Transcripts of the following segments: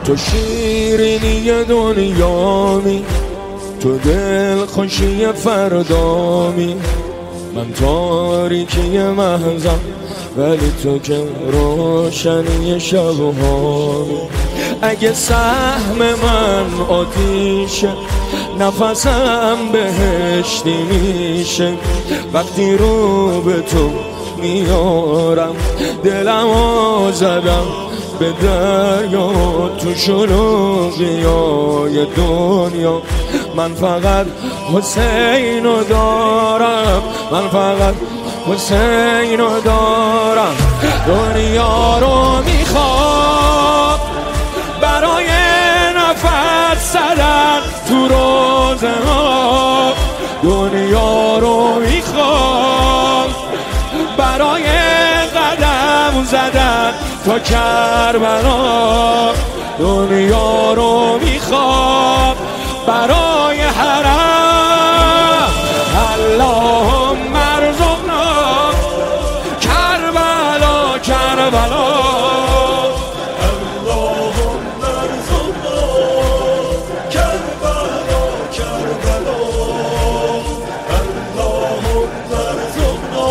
تو شیرینی دنیامی، تو دل خوشی فردامی. من تاریکی محضم ولی تو که روشنی شبهامی. اگه سهم من آتیشه نفسم بهشتی میشه. وقتی رو به تو میارم دلمو زدم به دریا، تو شلوغیای دنیا. من فقط حسینو دارم، من فقط حسینو دارم. دنیا رو میخوام برای نفس زدن تو روزه ها. دنیا رو میخوام برای قدم زدن تا کربلا. دنیا رو میخوام برای حرم. اللهم ارزقنا کربلا کربلا. اللهم ارزقنا کربلا کربلا. اللهم ارزقنا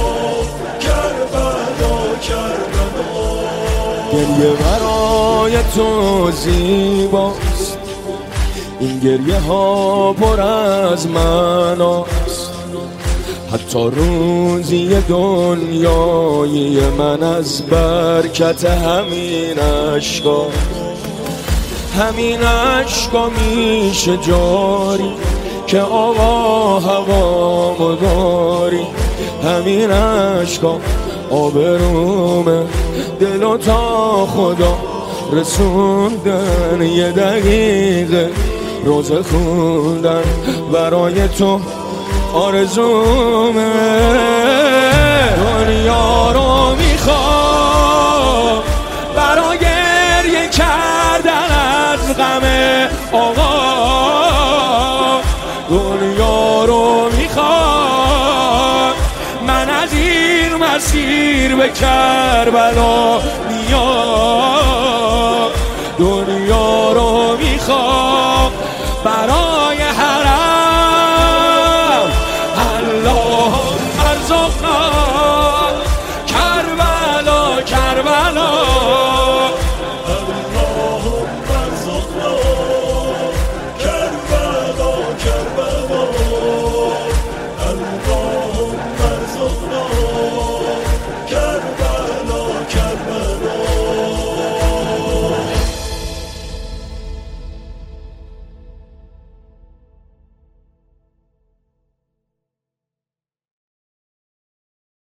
کربلا کربلا. گریه برای تو زیباست، این گریه ها پر از معناست. حتی روزی دنیایی من از برکت همین عشقا، همین عشقا میشه جاری که آوا هوامو داری. همین عشقا آبرومه دلو تا خدا رسوندن. یه دقیقه روزه خوندن برای تو آرزومه. دنیا رو میخوام برای گریه کردن از غم آقا. دنیا رو میخوام من از این مسیر به کربلا میام. دنیا رو میخوام